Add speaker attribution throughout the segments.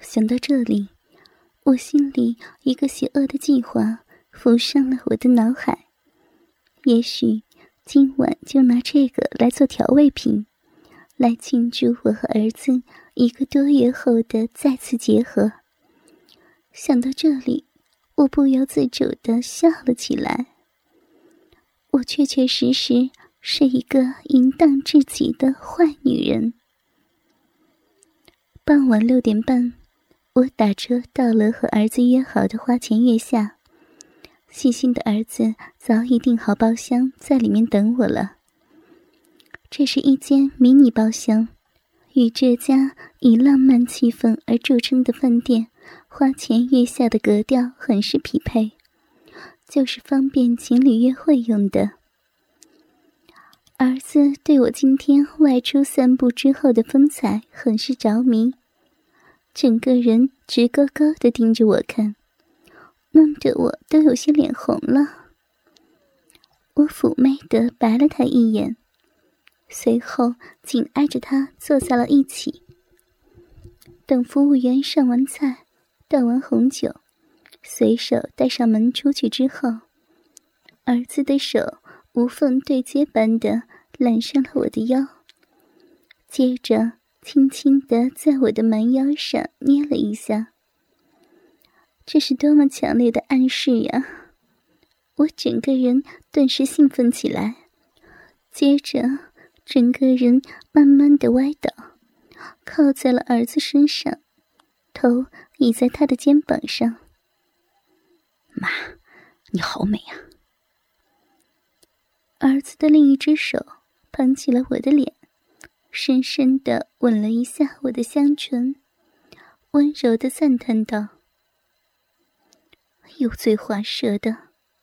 Speaker 1: 想到这里，我心里一个邪恶的计划浮上了我的脑海。也许今晚就拿这个来做调味品，来庆祝我和儿子1个多月后的再次结合。想到这里，我不由自主地笑了起来。我确确实实是一个淫荡至极的坏女人。傍晚6点半，我打车到了和儿子约好的花前月下。细心的儿子早已订好包厢，在里面等我了。这是一间迷你包厢，与这家以浪漫气氛而著称的饭店花前月下的格调很是匹配，就是方便情侣约会用的。儿子对我今天外出散步之后的风采很是着迷，整个人直勾勾地盯着我看，弄得我都有些脸红了。我妩媚地白了他一眼，随后紧挨着他坐在了一起。等服务员上完菜，倒完红酒，随手带上门出去之后，儿子的手无缝对接般地揽上了我的腰，接着轻轻地在我的蛮腰上捏了一下。这是多么强烈的暗示呀！我整个人顿时兴奋起来，接着整个人慢慢地歪倒，靠在了儿子身上，头倚在他的肩膀上。
Speaker 2: 妈，你好美啊！
Speaker 1: 儿子的另一只手捧起了我的脸，深深地吻了一下我的香唇，温柔地赞叹道：油嘴滑舌的。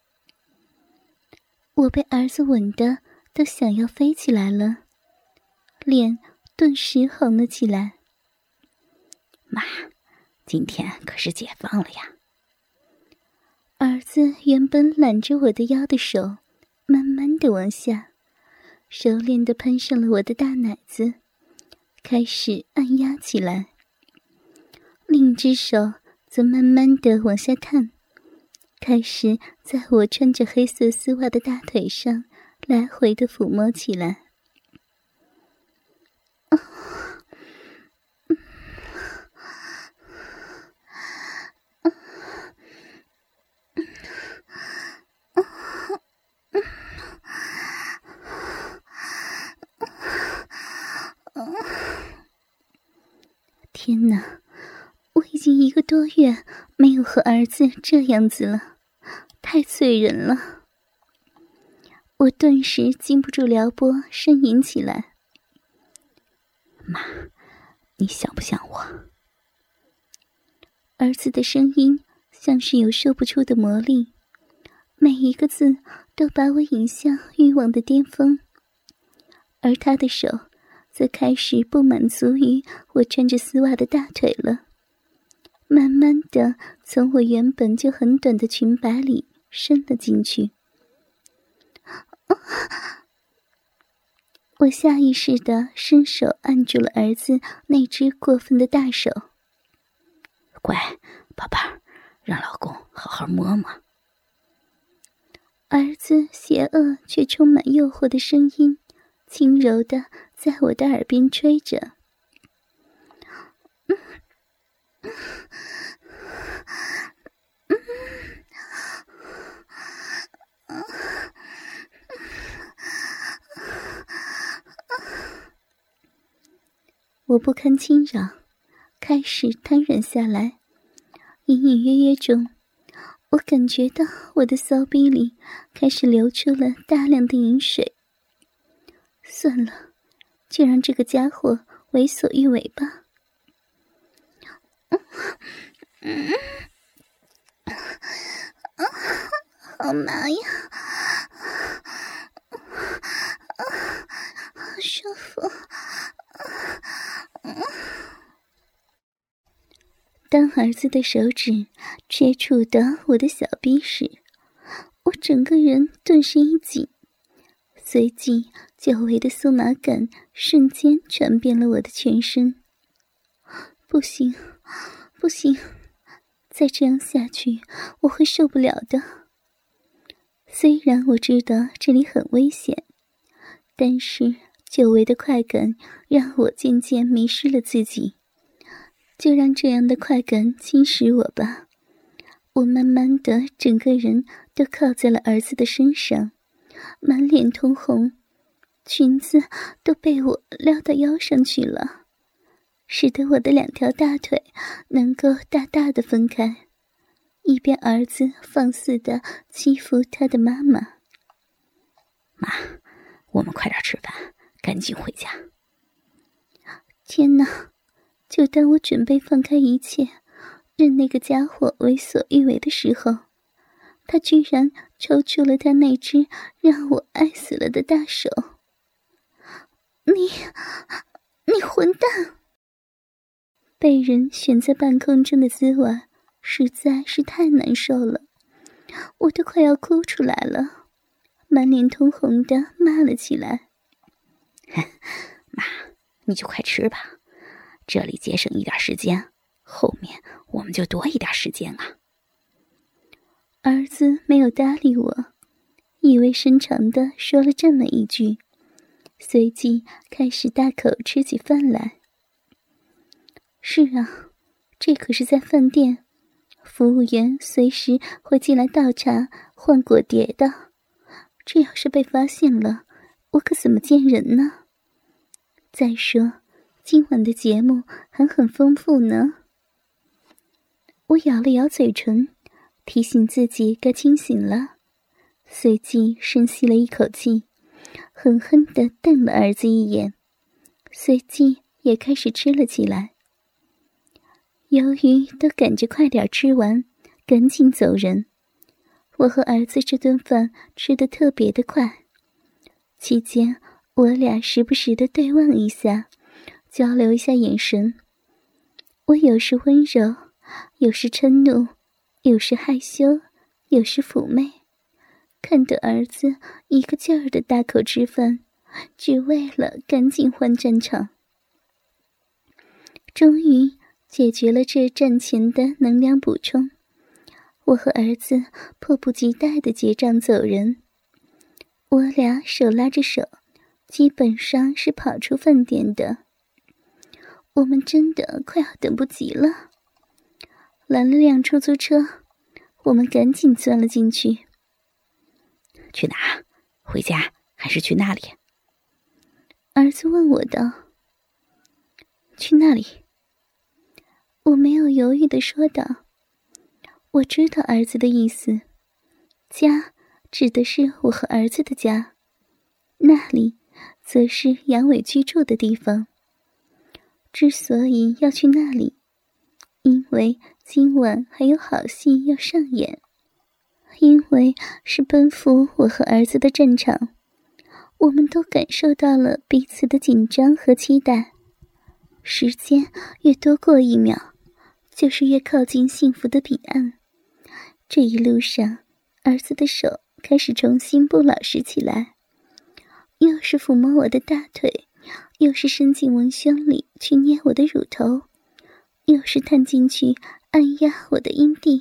Speaker 1: 我被儿子吻得都想要飞起来了，脸顿时红了起来。
Speaker 2: 妈，今天可是解放了呀！
Speaker 1: 儿子原本揽着我的腰的手慢慢地往下，熟练地攀上了我的大奶子，开始按压起来。另一只手则慢慢地往下探，开始在我穿着黑色丝袜的大腿上来回地抚摸起来。天哪，我已经1个多月没有和儿子这样子了，太醉人了。我顿时禁不住撩拨呻吟起来。
Speaker 2: 妈，你像不像我？
Speaker 1: 儿子的声音像是有说不出的魔力，每一个字都把我引向欲望的巅峰，而他的手则开始不满足于我穿着丝袜的大腿了，慢慢地从我原本就很短的裙摆里伸了进去。我下意识地伸手按住了儿子那只过分的大手。
Speaker 2: 乖，宝贝儿，让老公好好摸摸。
Speaker 1: 儿子邪恶却充满诱惑的声音轻柔地在我的耳边吹着。我不堪侵扰，开始瘫软下来。隐隐约约中，我感觉到我的骚逼里开始流出了大量的饮水。算了，就让这个家伙为所欲为吧。好麻呀，好舒服。当儿子的手指接触到我的小臂时，我整个人顿时一紧，随即久违的酥麻感瞬间传遍了我的全身。不行， 不行，再这样下去我会受不了的。虽然我知道这里很危险，但是久违的快感让我渐渐迷失了自己。就让这样的快感侵蚀我吧。我慢慢的整个人都靠在了儿子的身上，满脸通红，裙子都被我撩到腰上去了，使得我的2条大腿能够大大的分开，一边儿子放肆的欺负他的妈妈。
Speaker 2: 妈，我们快点吃饭，赶紧回家。
Speaker 1: 天哪，就当我准备放开一切，任那个家伙为所欲为的时候，他居然抽出了他那只让我爱死了的大手。你混蛋！被人悬在半空中的滋味实在是太难受了，我都快要哭出来了，满脸通红的骂了起来。
Speaker 2: 妈，你就快吃吧，这里节省一点时间，后面我们就多一点时间啊。
Speaker 1: 儿子没有搭理我，意味深长地说了这么一句，随即开始大口吃起饭来。是啊，这可是在饭店，服务员随时会进来倒茶换果碟的，这要是被发现了，我可怎么见人呢？再说今晚的节目还很丰富呢。我咬了咬嘴唇，提醒自己该清醒了，随即深吸了一口气，狠狠地瞪了儿子一眼，随即也开始吃了起来。由于都赶着快点吃完，赶紧走人，我和儿子这顿饭吃得特别的快。期间我俩时不时地对望一下，交流一下眼神。我有时温柔，有时嗔怒，有时害羞，有时妩媚，看得儿子一个劲儿的大口吃饭，只为了赶紧换战场。终于解决了这战前的能量补充，我和儿子迫不及待地结账走人。我俩手拉着手，基本上是跑出饭店的。我们真的快要等不及了。拦了辆出租车，我们赶紧钻了进去。
Speaker 2: 去哪？回家还是去那里？
Speaker 1: 儿子问我道。去那里。我没有犹豫地说道。我知道儿子的意思，家指的是我和儿子的家，那里则是杨伟居住的地方。之所以要去那里，因为今晚还有好戏要上演，因为是奔赴我和儿子的战场，我们都感受到了彼此的紧张和期待。时间越多过一秒，就是越靠近幸福的彼岸。这一路上，儿子的手开始重新不老实起来，又是抚摸我的大腿，又是伸进文胸里去捏我的乳头，又是探进去按压我的阴蒂。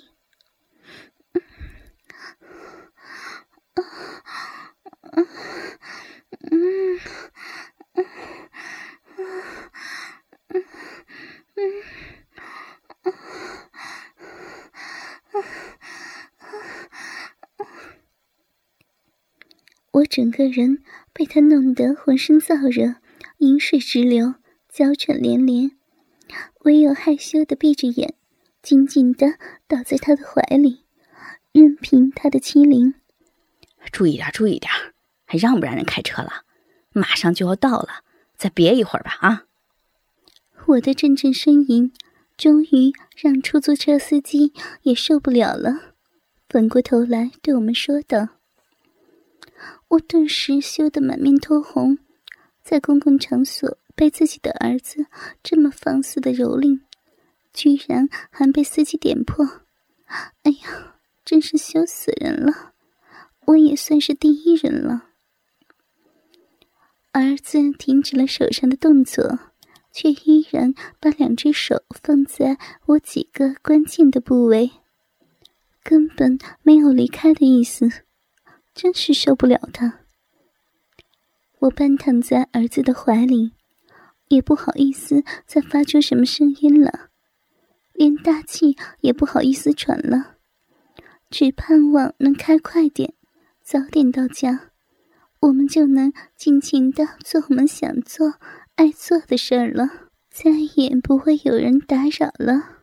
Speaker 1: 我整个人被他弄得浑身燥热，饮水直流，娇喘连连，唯有害羞地闭着眼，紧紧地倒在他的怀里，任凭他的欺凌。
Speaker 2: 注意点，注意点，还让不让人开车了？马上就要到了，再憋一会儿吧啊！
Speaker 1: 我的阵阵呻吟终于让出租车司机也受不了了，反过头来对我们说道。我顿时羞得满面通红，在公共场所被自己的儿子这么放肆的蹂躏，居然还被司机点破。哎呀，真是羞死人了，我也算是第一人了。儿子停止了手上的动作， 却依然把两只手放在我几个关键的部位，根本没有离开的意思，真是受不了他。我半躺在儿子的怀里，也不好意思再发出什么声音了，连大气也不好意思喘了，只盼望能开快点，早点到家，我们就能尽情地做我们想做爱做的事儿了，再也不会有人打扰了。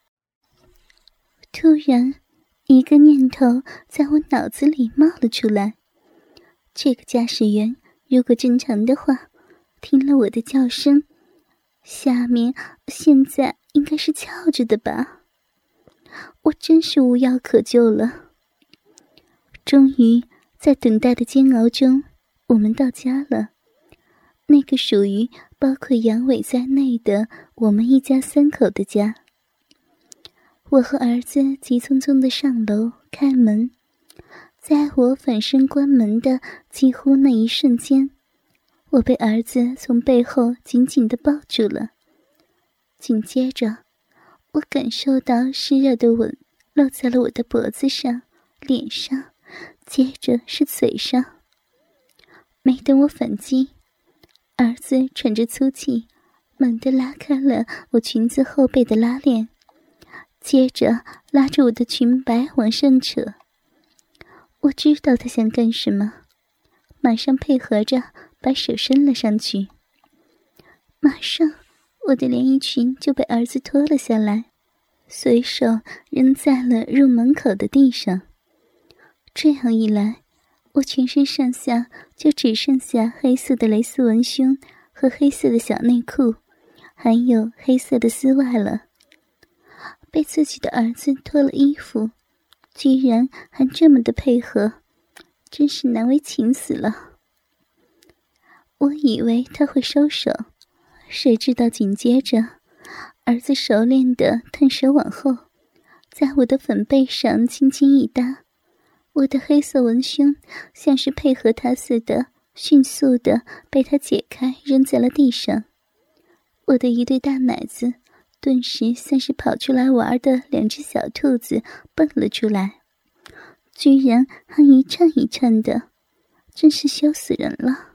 Speaker 1: 突然一个念头在我脑子里冒了出来，这个驾驶员如果正常的话，听了我的叫声，下面现在应该是翘着的吧。我真是无药可救了。终于在等待的煎熬中，我们到家了，那个属于包括杨伟在内的我们一家3口的家。我和儿子急匆匆地上楼开门，在我反身关门的几乎那一瞬间，我被儿子从背后紧紧地抱住了。紧接着，我感受到湿热的吻落在了我的脖子上、脸上，接着是嘴上。没等我反击，儿子喘着粗气，猛地拉开了我裙子后背的拉链，接着拉着我的裙摆往上扯。我知道他想干什么，马上配合着把手伸了上去。马上我的连衣裙就被儿子脱了下来，随手扔在了入门口的地上。这样一来，我全身上下就只剩下黑色的蕾丝文胸和黑色的小内裤，还有黑色的丝袜了。被自己的儿子脱了衣服，居然还这么的配合，真是难为情死了。我以为他会收手，谁知道紧接着，儿子熟练地探手往后，在我的粉背上轻轻一搭，我的黑色文胸像是配合他似的，迅速地被他解开，扔在了地上。我的一对大奶子顿时像是跑出来玩的2只小兔子蹦了出来，居然还一颤一颤的，真是羞死人了。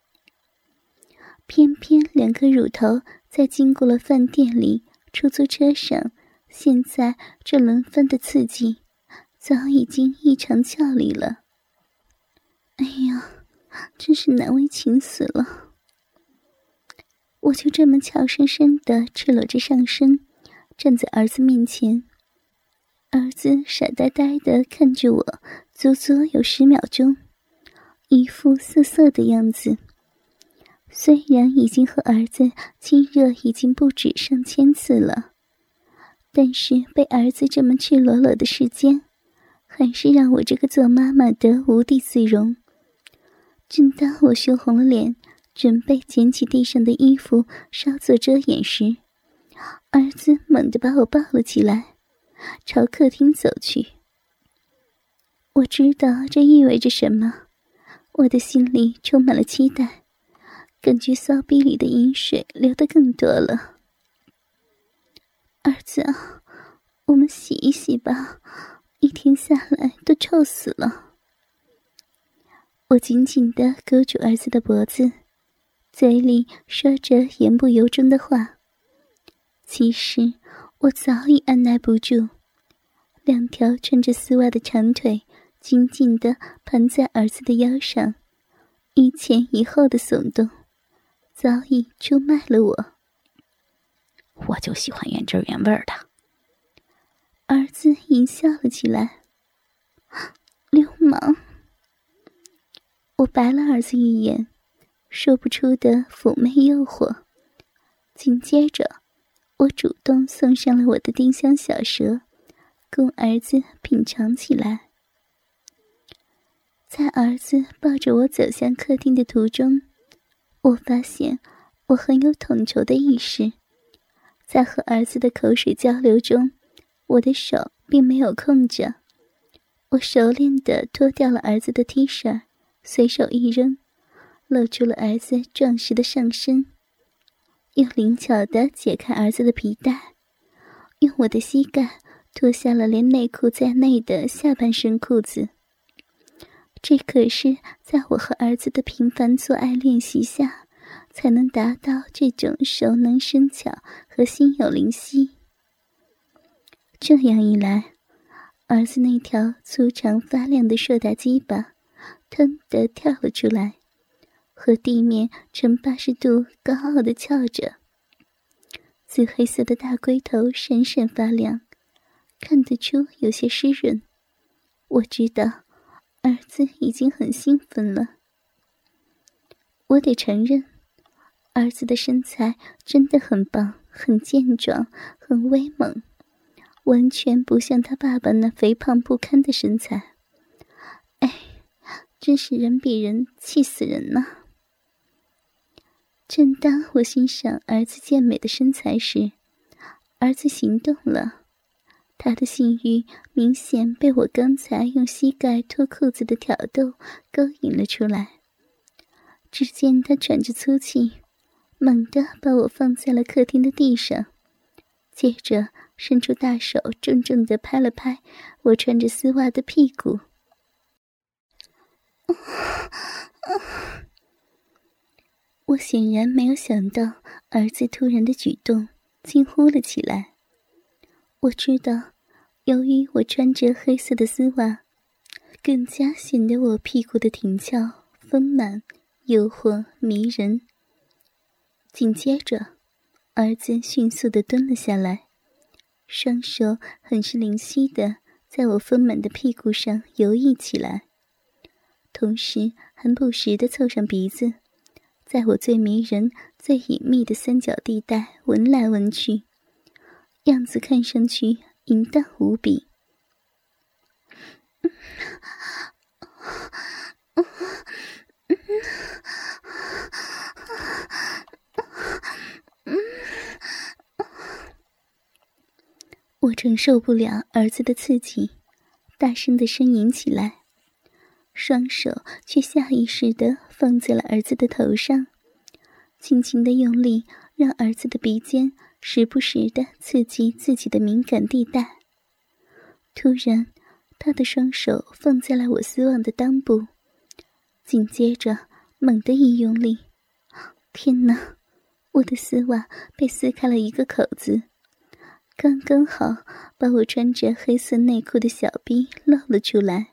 Speaker 1: 偏偏2个乳头在经过了饭店里、出租车上，现在这轮番的刺激早已经异常俏丽了。哎呀，真是难为情死了。我就这么俏生生地赤裸着上身，站在儿子面前。儿子傻呆呆地看着我，足足有10秒钟，一副涩涩的样子。虽然已经和儿子亲热已经不止上千次了，但是被儿子这么赤裸裸的时间，还是让我这个做妈妈的无地自容。正当我羞红了脸，准备捡起地上的衣服稍作遮掩时，儿子猛地把我抱了起来，朝客厅走去。我知道这意味着什么，我的心里充满了期待，感觉骚逼里的饮水流得更多了。儿子啊，我们洗一洗吧，一天下来都臭死了。我紧紧地勾住儿子的脖子，嘴里说着言不由衷的话。其实我早已按耐不住，2条穿着丝袜的长腿紧紧地盘在儿子的腰上，一前一后的耸动，早已出卖了我。
Speaker 2: 我就喜欢原汁原味的。
Speaker 1: 儿子淫笑了起来。流氓！我白了儿子一眼，说不出的妩媚诱惑。紧接着，我主动送上了我的丁香小舌，供儿子品尝起来。在儿子抱着我走向客厅的途中，我发现我很有统筹的意识。在和儿子的口水交流中，我的手并没有空着。我熟练地脱掉了儿子的 T 恤，随手一扔，露出了儿子壮实的上身。 又灵巧地解开儿子的皮带，用我的膝盖脱下了连内裤在内的下半身裤子。这可是在我和儿子的频繁做爱练习下才能达到这种熟能生巧和心有灵犀。这样一来，儿子那条粗长发亮的硕大鸡巴腾地跳了出来，和地面呈80度高傲地翘着，紫黑色的大龟头闪闪发亮，看得出有些湿润。我知道儿子已经很兴奋了。我得承认，儿子的身材真的很棒，很健壮，很威猛，完全不像他爸爸那肥胖不堪的身材。哎，真是人比人气死人呐！正当我欣赏儿子健美的身材时，儿子行动了。他的性欲明显被我刚才用膝盖脱裤子的挑逗勾引了出来。只见他喘着粗气，猛地把我放在了客厅的地上，接着伸出大手重重地拍了拍我穿着丝袜的屁股。我显然没有想到儿子突然的举动，惊呼了起来。我知道，由于我穿着黑色的丝袜，更加显得我屁股的挺翘、丰满、诱惑、迷人。紧接着，儿子迅速地蹲了下来，双手很是灵犀地在我丰满的屁股上游弋起来，同时还不时地凑上鼻子，在我最迷人、最隐秘的三角地带闻来闻去，样子看上去淫荡无比。我承受不了儿子的刺激，大声地呻吟起来，双手却下意识地放在了儿子的头上，轻轻地用力让儿子的鼻尖时不时地刺激自己的敏感地带。突然，他的双手放在了我丝袜的裆部，紧接着猛地一用力，天哪，我的丝袜被撕开了一个口子，刚刚好把我穿着黑色内裤的小臂露了出来。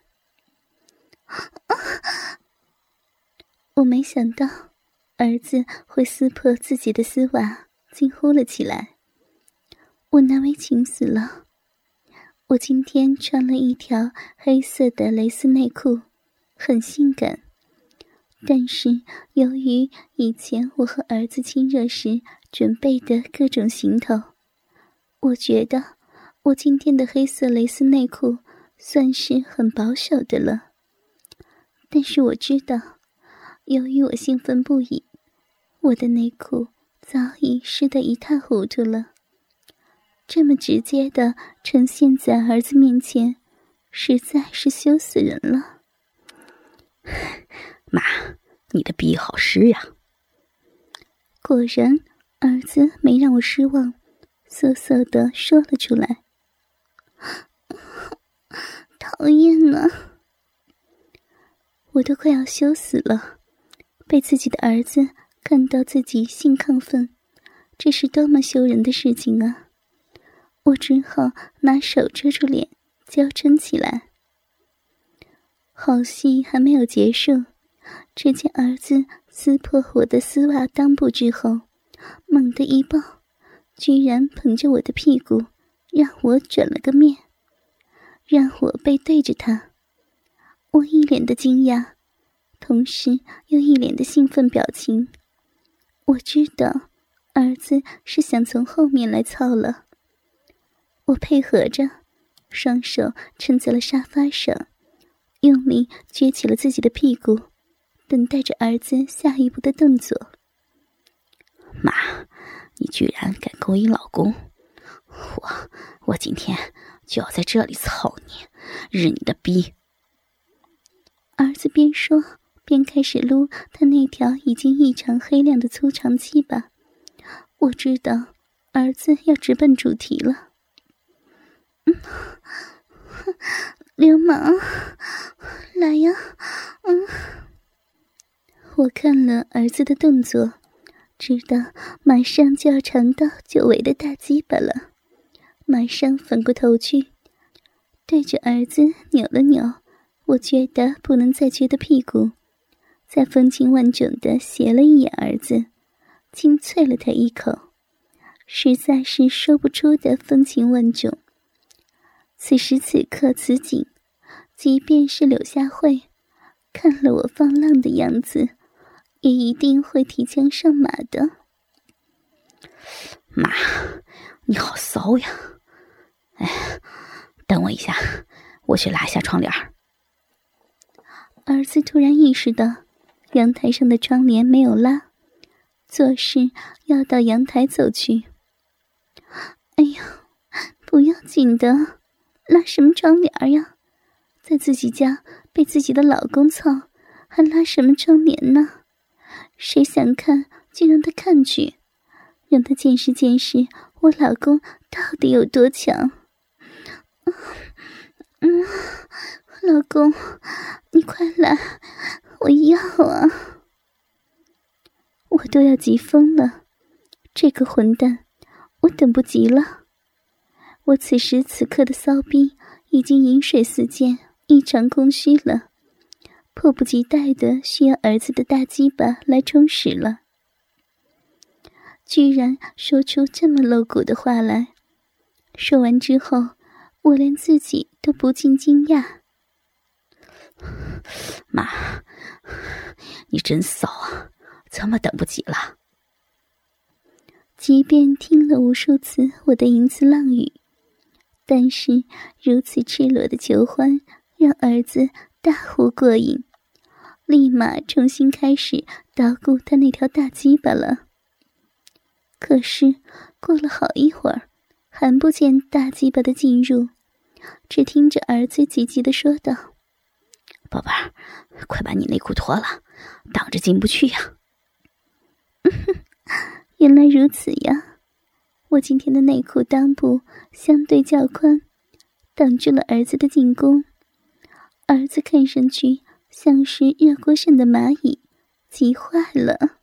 Speaker 1: 我没想到儿子会撕破自己的丝袜，惊呼了起来。我难为情死了。我今天穿了一条黑色的蕾丝内裤，很性感，但是由于以前我和儿子亲热时准备的各种行头，我觉得我今天的黑色蕾丝内裤算是很保守的了。但是我知道，由于我兴奋不已，我的内裤早已湿得一塌糊涂了。这么直接地呈现在儿子面前，实在是羞死人了。
Speaker 2: 妈，你的逼好湿呀！
Speaker 1: 果然，儿子没让我失望，瑟瑟地说了出来。讨厌呢！我都快要羞死了，被自己的儿子看到自己性亢奋，这是多么羞人的事情啊！我只好拿手遮住脸，娇嗔起来。好戏还没有结束，只见儿子撕破我的丝袜裆部之后，猛地一抱，居然捧着我的屁股，让我转了个面，让我背对着他。我一脸的惊讶，同时又一脸的兴奋表情。我知道儿子是想从后面来操了。我配合着，双手撑在了沙发上，用力撅起了自己的屁股，等待着儿子下一步的动作。
Speaker 2: 妈，你居然敢勾引老公，我今天就要在这里操你，日你的逼！
Speaker 1: 儿子边说边开始撸他那条已经异常黑亮的粗长鸡巴， 我知道儿子要直奔主题了。流氓，来呀！我看了儿子的动作，知道马上就要尝到久违的大鸡巴了，马上反过头去，对着儿子扭了扭我觉得不能再撅的屁股，再风情万种地斜了一眼儿子，轻啐了他一口，实在是说不出的风情万种。此时此刻此景，即便是柳下惠看了我放浪的样子，也一定会提枪上马的。
Speaker 2: 妈，你好骚呀！哎，等我一下，我去拉下窗帘。
Speaker 1: 儿子突然意识到阳台上的窗帘没有拉，做事要到阳台走去。哎呀，不要紧的，拉什么窗帘呀？在自己家被自己的老公操，还拉什么窗帘呢？谁想看就让他看去，让他见识见识我老公到底有多强。老公，你快来，我要啊！我都要急疯了，这个混蛋，我等不及了。我此时此刻的骚逼已经饮水思溅，异常空虚了，迫不及待的需要儿子的大鸡巴来充实了。居然说出这么露骨的话来，说完之后，我连自己都不禁惊讶。
Speaker 2: 妈，你真骚啊，这么等不及了。
Speaker 1: 即便听了无数次我的淫词浪语，但是如此赤裸的求欢让儿子大呼过瘾，立马重新开始捣鼓他那条大鸡巴了。可是过了好一会儿，还不见大鸡巴的进入，只听着儿子急急地说道：
Speaker 2: 宝贝儿，快把你内裤脱了，挡着进不去呀。
Speaker 1: 原来如此呀，我今天的内裤裆部相对较宽，挡住了儿子的进攻。儿子看上去像是热锅上的蚂蚁，急坏了。